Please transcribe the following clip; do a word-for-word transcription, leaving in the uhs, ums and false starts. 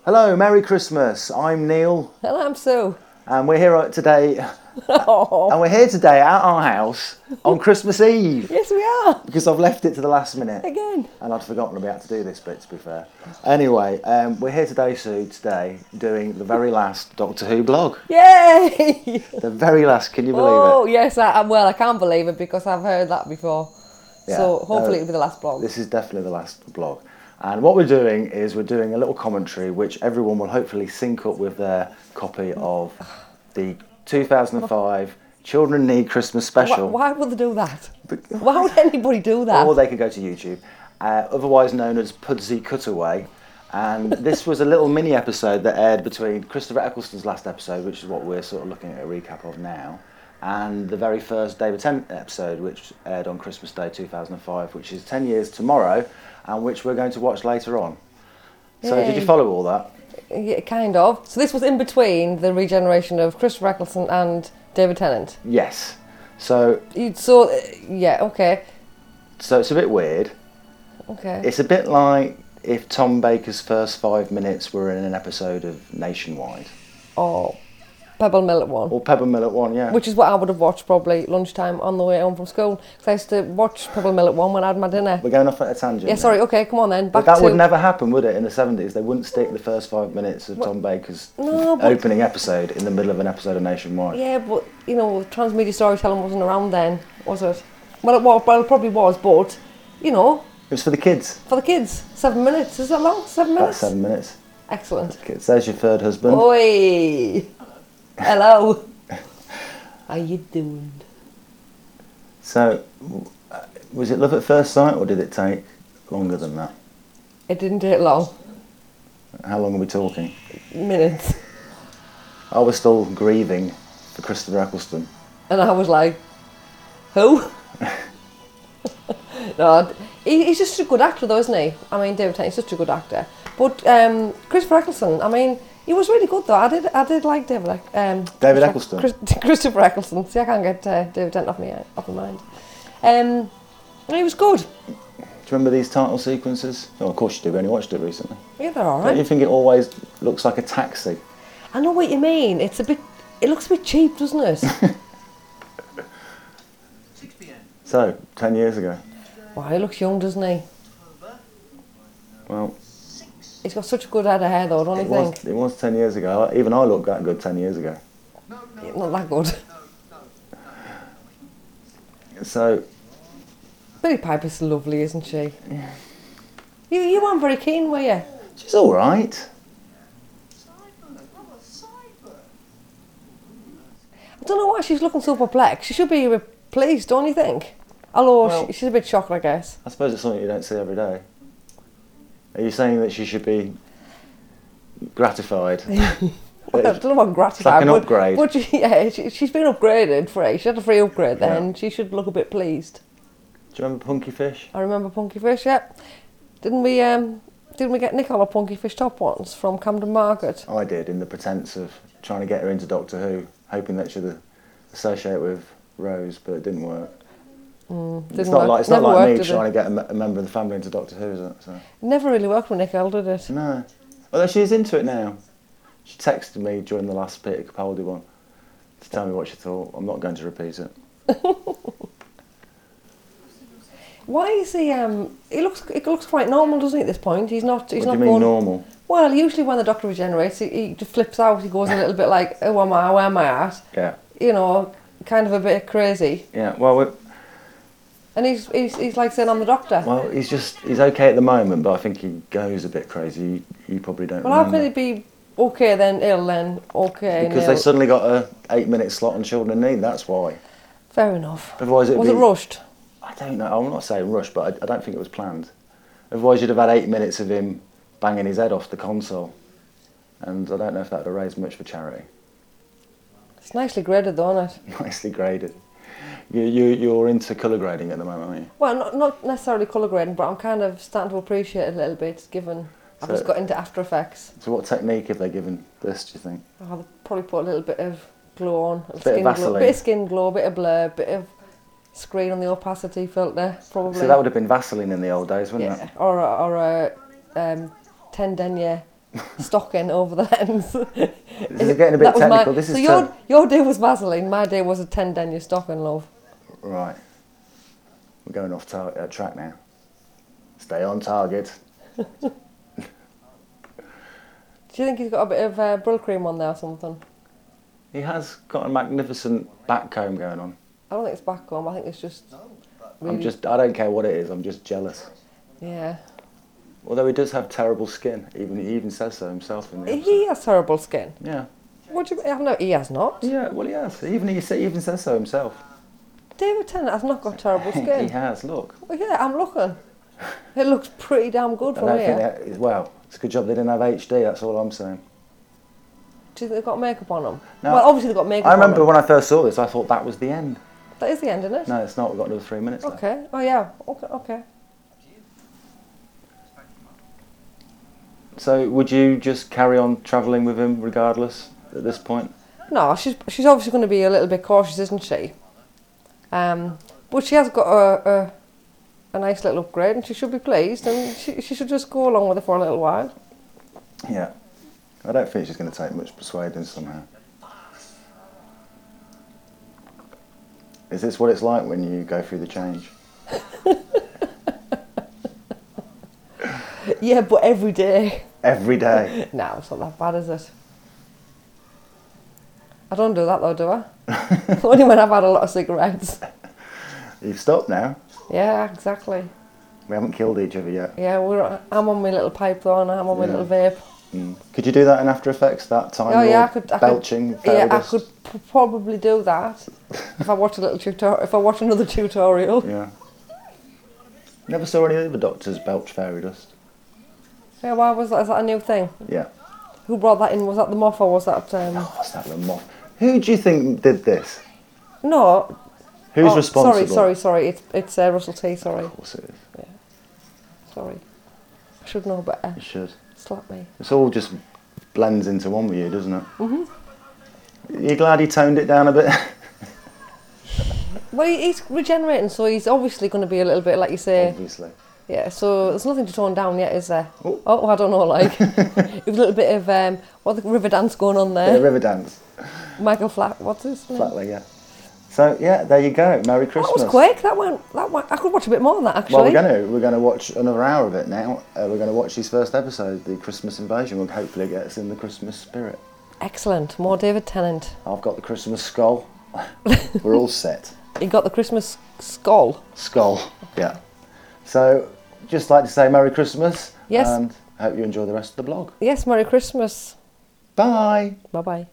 Hello, Merry Christmas. I'm Neil, Hello, I'm Sue. and we're here today. Oh. And we're here today at our house on Christmas Eve Yes, we are. because I've left it to the last minute Again. and I'd forgotten about to do this bit. To be fair, anyway, um, we're here today, Sue. Today, doing the very last Doctor Who blog. Yay! The very last. Can you believe Oh, it? yes, I, I- well, I can't believe it because I've heard that before. Yeah, So hopefully no, it'll be the last blog. This is definitely the last blog. And what we're doing is we're doing a little commentary which everyone will hopefully sync up with their copy of the two thousand five Children Need Christmas Why, special. why would they do that? Why would anybody do that? Or they could go to YouTube, uh, otherwise known as Pudsey Cutaway. And this was a little mini episode that aired between Christopher Eccleston's last episode, which is what we're sort of looking at a recap of now, and the very first David Tennant episode, which aired on Christmas Day two thousand five, which is ten years tomorrow, and which we're going to watch later on. So Yay. did you follow all that? Yeah, kind of. So this was in between the regeneration of Christopher Eccleston and David Tennant. Yes. So, You So, uh, yeah, okay. so it's a bit weird. Okay. It's a bit like if Tom Baker's first five minutes were in an episode of Nationwide. Or Pebble Mill at one. Or Pebble Mill at one, yeah. Which is what I would have watched probably lunchtime on the way home from school. Because I used to watch Pebble Mill at one when I had my dinner. We're going off at a tangent. Yeah, now. sorry, okay, come on then. But Back that to... would never happen, would it, in the seventies? They wouldn't stick the first five minutes of Tom Baker's No, but- opening episode in the middle of an episode of Nationwide. Yeah, but, you know, transmedia storytelling wasn't around then, was it? Well, it, was, well, it probably was, but, you know, It was for the kids. for the kids. Seven minutes, is that long? Seven About minutes? seven minutes. Excellent. Kids. There's your third husband. Oi! Hello. How you doing? So, w- uh, was it love at first sight, or did it take longer than that? It didn't take long. How long are we talking? Minutes. I was still grieving for Christopher Eccleston. And I was like, who? No, he, he's just a good actor though, isn't he? I mean, David Tennant's such a good actor. But um, Christopher Eccleston, I mean, he was really good though. I did I did like David Eck- um, David Christopher- Eccleston? Chris, Christopher Eccleston. See, I can't get uh, David Tennant off, me, off my mind. Um, he was good. Do you remember these title sequences? Oh, of course you do, we only watched it recently. Yeah, they're all Don't you right. think it always looks like a taxi? I know what you mean. It's a bit, it looks a bit cheap, doesn't it? six p m. So, ten years ago. Wow, he looks young, doesn't he? Well, He's got such a good head of hair though, don't it you was, think? it was ten years ago. Even I looked that good ten years ago. No, no, Yeah, not that good. So, Billy Piper's lovely, isn't she? You you weren't very keen, were you? she's alright. Cyber, Robert, Cyber. I don't know why she's looking so perplexed. She should be a bit pleased, don't you think? Although Well- she, she's a bit shocked, I guess. I suppose it's something you don't see every day. Are you saying that she should be gratified? I don't know what gratified. like an but, upgrade. But she, yeah, she, she's been upgraded free. She had a free upgrade then. Yeah. She should look a bit pleased. Do you remember Punky Fish? I remember Punky Fish, yeah. Didn't we um didn't we get Nicola Punky Fish top once from Camden Market? I did, in the pretense of trying to get her into Doctor Who, hoping that she'd associate with Rose, but it didn't work. Mm, it's didn't not work. like it's not Never like worked, me did trying it? to get a, me- a member of the family into Doctor Who, is it? So, Never really worked with Nicola, did it? no. Although she's into it now. She texted me during the last Peter Capaldi one to tell me what she thought. I'm not going to repeat it. Why is he? Um, he looks. It looks quite normal, doesn't he? At this point, he's not. He's What do not you mean going. normal? Well, usually when the Doctor regenerates, he, he just flips out. He goes a little bit like, "Oh, am I? Where am I at?" Yeah. You know, kind of a bit crazy. Yeah, well, we And he's he's, he's like saying, "I'm the Doctor." well, he's just, he's okay at the moment, but I think he goes a bit crazy. You, you probably don't Well, how remember. can he be okay then ill then okay? Because and they ill? suddenly got a eight minute slot on Children in Need, that's why. Fair enough. Otherwise it'd Was be, it rushed? I don't know, I'm not saying rush, but I, I don't think it was planned. Otherwise you'd have had eight minutes of him banging his head off the console. And I don't know if that would have raised much for charity. It's nicely graded though, isn't it? Nicely graded. You, you, you're into colour grading at the moment, aren't you? Well, not not necessarily colour grading, but I'm kind of starting to appreciate it a little bit, given I've So- just got into After Effects. So what technique have they given this, do you think? I'll probably put a little bit of glow on, a Bit of skin glow, Vaseline. bit of skin glow, bit of blur, bit of screen on the opacity filter, probably. So that would have been Vaseline in the old days, wouldn't yeah, it? or a, or a um, ten denier stocking over the lens. This is getting a bit That was my- technical. This so is your ter- your day was Vaseline, my day was a ten denier stocking, love. right. We're going off tar- uh, track now. Stay on target. Do you think he's got a bit of uh, Brill cream on there or something? He has got a magnificent back comb going on. I don't think it's back comb. I think it's just. Really, I'm just, I don't care what it is, I'm just jealous. Yeah. Although he does have terrible skin, even he even says so himself in the episode. He has terrible skin. Yeah. What do you mean? No, he has not. Yeah, well he has. Even he sa- even says so himself. David Tennant has not got terrible skin. He has, look. Well, yeah, I'm looking. It looks pretty damn good I from don't here. think they, well, it's a good job they didn't have H D, that's all I'm saying. Do you think they've got makeup on them? No. Well, obviously they've got makeup I remember on when I first saw this, I thought that was the end. them. That is the end, isn't it? No, it's not, we've got another three minutes left. Okay. Oh, yeah. Okay, okay. So would you just carry on travelling with him regardless at this point? No, she's she's obviously going to be a little bit cautious, isn't she? Um, but she has got a, a a nice little upgrade, and she should be pleased, and she she should just go along with it for a little while. Yeah. I don't think she's going to take much persuading somehow. Is this what it's like when you go through the change? Yeah, but every day. Every day? No, it's not that bad, is it? I don't do that though, do I? Only when I've had a lot of cigarettes. You've stopped now. Yeah, exactly. We haven't killed each other yet. Yeah, we're, I'm on my little pipe though, and I'm on my Yeah. little vape. Mm. Could you do that in After Effects, that time Oh you're yeah, I could. I belching could fairy yeah, dust? I could p- probably do that if I watch a little tutorial. If I watch another tutorial. Yeah. Never saw any other doctors belch fairy dust. Yeah, why was that? Is that a new thing? Yeah. Who brought that in? Was that the Moff or was that? Um... Oh, what's that, the moth? Who do you think did this? No. Who's oh, responsible? Sorry, sorry, sorry. It's it's uh, Russell T. Sorry, Of course it is. sorry. I should know better. You should. Slap me. It's all just blends into one with you, doesn't it? Mm-hmm. You glad he toned it down a bit? Well, he- he's regenerating, so he's obviously going to be a little bit, like you say. Obviously. Yeah. So there's nothing to tone down yet, is there? Oh. Oh, I don't know. Like, it was a little bit of um, what the river dance going on Yeah, there. river dance. Michael Flat. What's his name? Flatly, yeah. So yeah, there you go. Merry Christmas. That was quick. That went. That went. I could watch a bit more than that actually. Well, we're going to we're going to watch another hour of it now. Uh, we're going to watch his first episode, the Christmas Invasion. Will hopefully get us in the Christmas spirit. Excellent. More David Tennant. I've got the Christmas skull. We're all set. He got the Christmas skull. Skull. Yeah. So, just like to say Merry Christmas. Yes. And I hope you enjoy the rest of the blog. Yes. Merry Christmas. Bye. Bye bye.